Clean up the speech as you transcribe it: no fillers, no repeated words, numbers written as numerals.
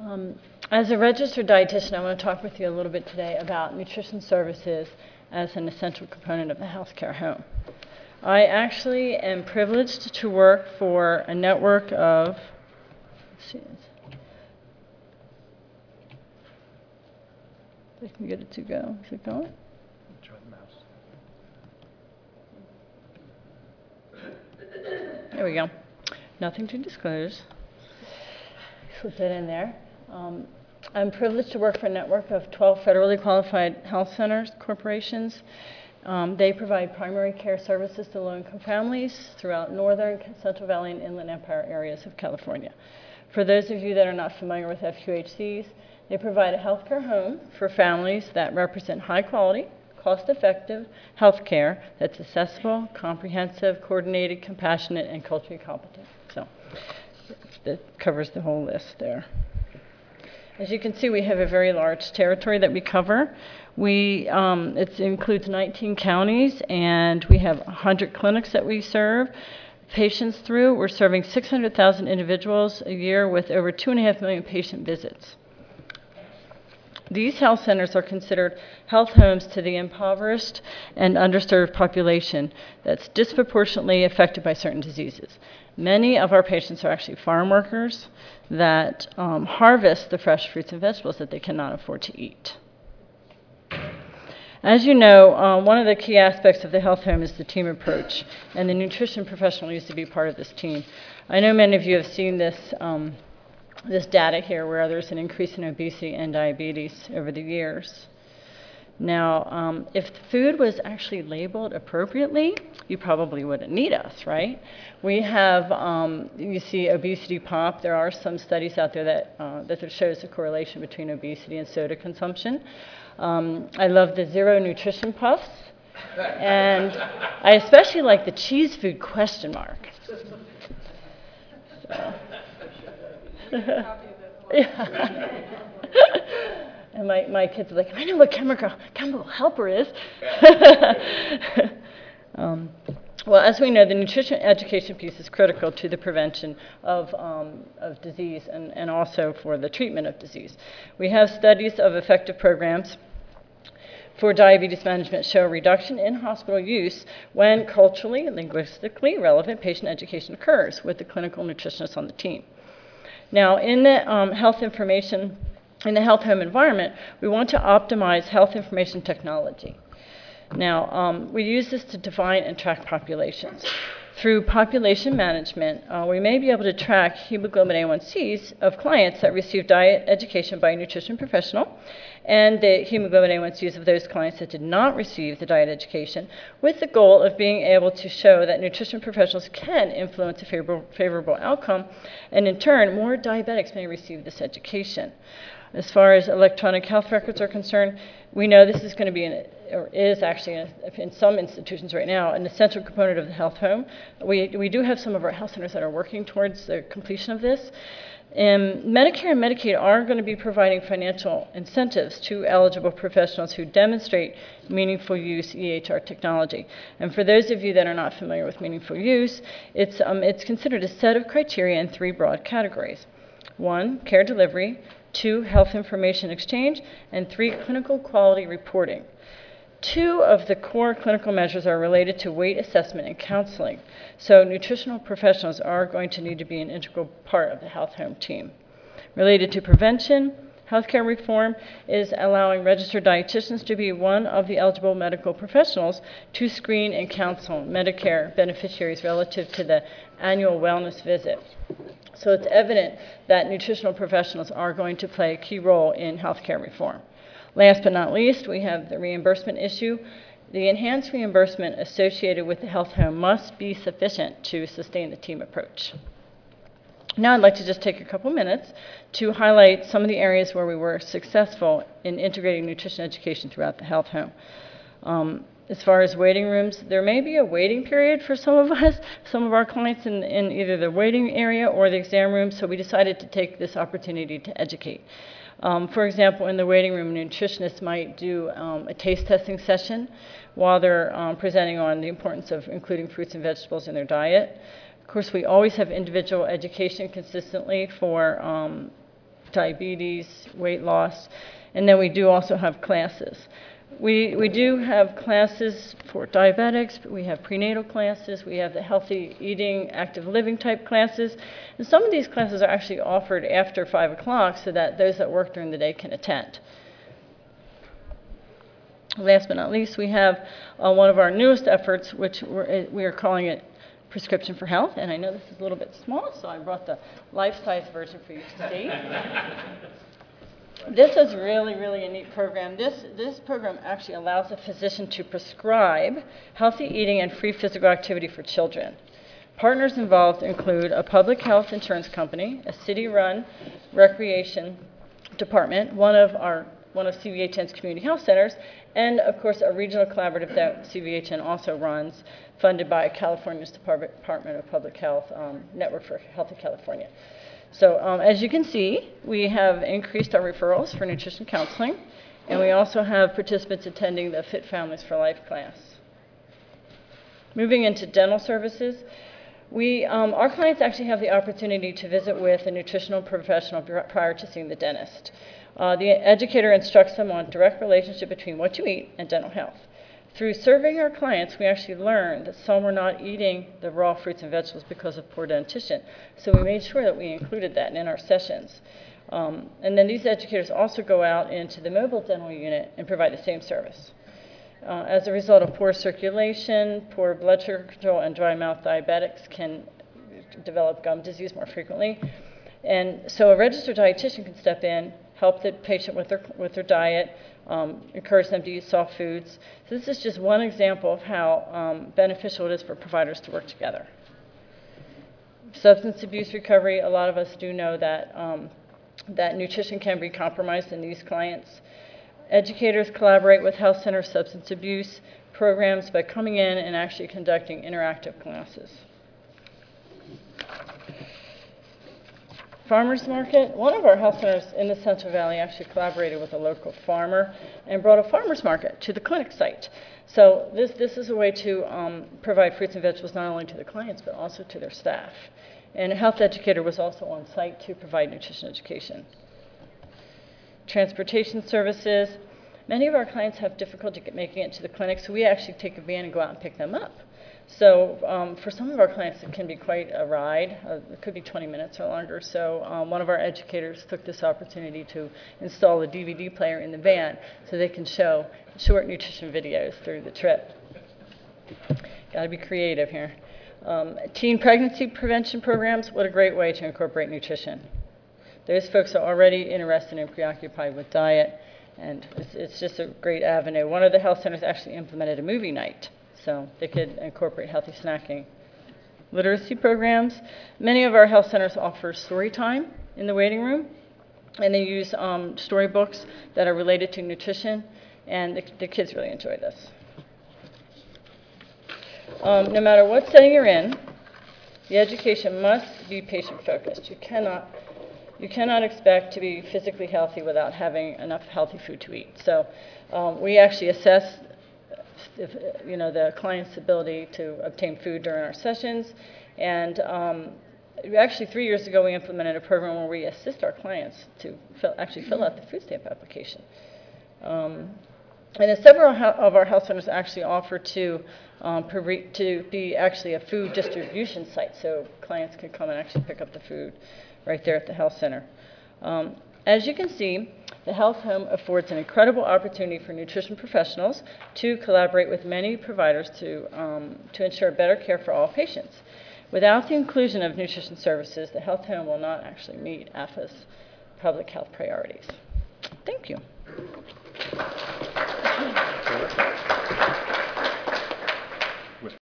As a registered dietitian, I want to talk with you a little bit today about nutrition services as an essential component of the healthcare home. I actually am privileged to work for a network of, let's see, if I can get it to go. Is it going? Try the mouse. There we go. Nothing to disclose. Slip that in there. I'm privileged to work for a network of 12 federally qualified health centers, corporations. They provide primary care services to low-income families throughout Northern, Central Valley, and Inland Empire areas of California. For those of you that are not familiar with FQHCs, they provide a healthcare home for families that represent high-quality, cost-effective health care that's accessible, comprehensive, coordinated, compassionate, and culturally competent. So that covers the whole list there. As you can see, we have a very large territory that we cover. It includes 19 counties, and we have 100 clinics that we serve patients through. We're serving 600,000 individuals a year with over 2.5 million patient visits. These health centers are considered health homes to the impoverished and underserved population that's disproportionately affected by certain diseases. Many of our patients are actually farm workers that harvest the fresh fruits and vegetables that they cannot afford to eat. As you know, one of the key aspects of the health home is the team approach, and the nutrition professional needs to be part of this team. I know many of you have seen this data here where there's an increase in obesity and diabetes over the years. Now, if the food was actually labeled appropriately, you probably wouldn't need us, right? We have, you see obesity pop. There are some studies out there that shows a correlation between obesity and soda consumption. I love the Zero Nutrition Puffs, and I especially like the cheese food question mark. So. Yeah. And my kids are like, I know what chemical helper is. Well, as we know, the nutrition education piece is critical to the prevention of disease and also for the treatment of disease. We have studies of effective programs for diabetes management show a reduction in hospital use when culturally and linguistically relevant patient education occurs with the clinical nutritionist on the team. Now, in the in the health home environment, we want to optimize health information technology. Now, we use this to define and track populations. Through population management, we may be able to track hemoglobin A1Cs of clients that receive diet education by a nutrition professional and the hemoglobin A1Cs of those clients that did not receive the diet education, with the goal of being able to show that nutrition professionals can influence a favorable outcome, and in turn, more diabetics may receive this education. As far as electronic health records are concerned, we know this is going to be, or is actually in some institutions right now, an essential component of the health home. We do have some of our health centers that are working towards the completion of this. Medicare and Medicaid are going to be providing financial incentives to eligible professionals who demonstrate meaningful use EHR technology. And for those of you that are not familiar with meaningful use, it's considered a set of criteria in 3 broad categories. 1, care delivery. 2, health information exchange. And 3, clinical quality reporting. 2 of the core clinical measures are related to weight assessment and counseling. So nutritional professionals are going to need to be an integral part of the health home team. Related to prevention, healthcare reform is allowing registered dietitians to be one of the eligible medical professionals to screen and counsel Medicare beneficiaries relative to the annual wellness visit. So it's evident that nutritional professionals are going to play a key role in healthcare reform. Last but not least, we have the reimbursement issue. The enhanced reimbursement associated with the health home must be sufficient to sustain the team approach. Now I'd like to just take a couple minutes to highlight some of the areas where we were successful in integrating nutrition education throughout the health home. As far as waiting rooms, there may be a waiting period for some of us, some of our clients in either the waiting area or the exam room, so we decided to take this opportunity to educate. For example, in the waiting room, a nutritionist might do a taste testing session while they're presenting on the importance of including fruits and vegetables in their diet. Of course, we always have individual education consistently for diabetes, weight loss, and then we do also have classes. We do have classes for diabetics, we have prenatal classes, we have the healthy eating, active living type classes, and some of these classes are actually offered after 5 o'clock so that those that work during the day can attend. Last but not least, we have one of our newest efforts, which we are calling it Prescription for Health, and I know this is a little bit small, so I brought the life-size version for you to see. This is really, really a neat program. This program actually allows a physician to prescribe healthy eating and free physical activity for children. Partners involved include a public health insurance company, a city-run recreation department, one of CVHN's community health centers, and of course a regional collaborative that CVHN also runs, funded by California's Department of Public Health Network for Healthy California. So as you can see, we have increased our referrals for nutrition counseling, and we also have participants attending the Fit Families for Life class. Moving into dental services, our clients actually have the opportunity to visit with a nutritional professional prior to seeing the dentist. The educator instructs them on direct relationship between what you eat and dental health. Through surveying our clients, we actually learned that some were not eating the raw fruits and vegetables because of poor dentition. So we made sure that we included that in our sessions. And then these educators also go out into the mobile dental unit and provide the same service. As a result of poor circulation, poor blood sugar control, and dry mouth, diabetics can develop gum disease more frequently. And so a registered dietitian can step in, help the patient with their diet, encourage them to eat soft foods. So this is just one example of how beneficial it is for providers to work together. Substance abuse recovery, a lot of us do know that, that nutrition can be compromised in these clients. Educators collaborate with health center substance abuse programs by coming in and actually conducting interactive classes. Farmers market, one of our health centers in the Central Valley actually collaborated with a local farmer and brought a farmers market to the clinic site. So this is a way to provide fruits and vegetables not only to the clients but also to their staff. And a health educator was also on site to provide nutrition education. Transportation services, many of our clients have difficulty making it to the clinic, so we actually take a van and go out and pick them up. So for some of our clients, it can be quite a ride. It could be 20 minutes or longer. So one of our educators took this opportunity to install a DVD player in the van so they can show short nutrition videos through the trip. Got to be creative here. Teen pregnancy prevention programs, what a great way to incorporate nutrition. Those folks are already interested and preoccupied with diet, and it's just a great avenue. One of the health centers actually implemented a movie night, so they could incorporate healthy snacking. Literacy programs. Many of our health centers offer story time in the waiting room, and they use storybooks that are related to nutrition, and the kids really enjoy this. No matter what setting you're in, the education must be patient-focused. You cannot expect to be physically healthy without having enough healthy food to eat. So we actually assess the client's ability to obtain food during our sessions. And actually 3 years ago, we implemented a program where we assist our clients to fill out the food stamp application. And several of our health centers actually offer to be actually a food distribution site, so clients can come and actually pick up the food right there at the health center. As you can see, the Health Home affords an incredible opportunity for nutrition professionals to collaborate with many providers to ensure better care for all patients. Without the inclusion of nutrition services, the Health Home will not actually meet AFA's public health priorities. Thank you.